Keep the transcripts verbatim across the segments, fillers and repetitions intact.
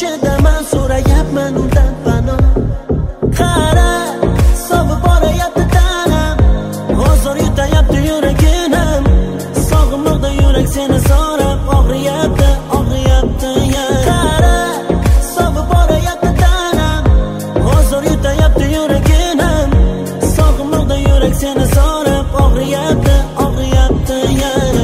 qoshidaman, so'rayapman undan panoh. Qara, sovib borayapti tanam, hozir yutayapti yuragim. Sog'moqda yurak seni so'rab, og'riyapti, og'riyapti yana. Qara, sovib borayapti tanam, hozir yutayapti yuragim. Sog'moqda yurak seni so'rab, og'riyapti, og'riyapti yana.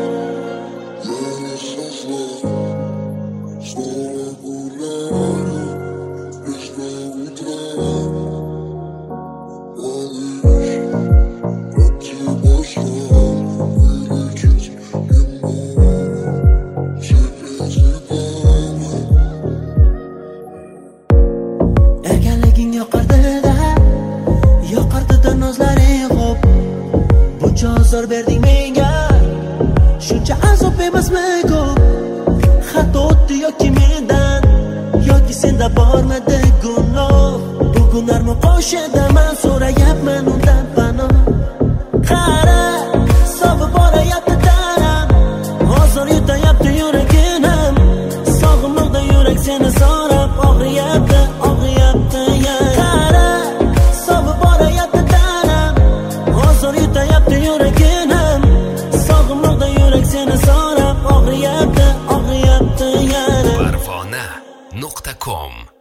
Erganliging yoqardida, yoqardida nozlaring xo'p. Buncha ozor berding menga, shuncha azob emasmi ko'p? Xato o'tdi yoki mendan, yoki senda bormidi gunoh. Bugun armo qoshidaman, so'rayapman undan panoh. Qara, sovib borayapti tanam, hozir yutayapti yuragim. Sog'moqda yurak seni so'rab, og'riyapti, og'riyapti yana. Qara, sovib borayapti tanam, hozir yutayapti yuragim. Sog'moqda yurak seni so'rab, og'riyapti, og'riyapti yana. Farg'ona nuqta com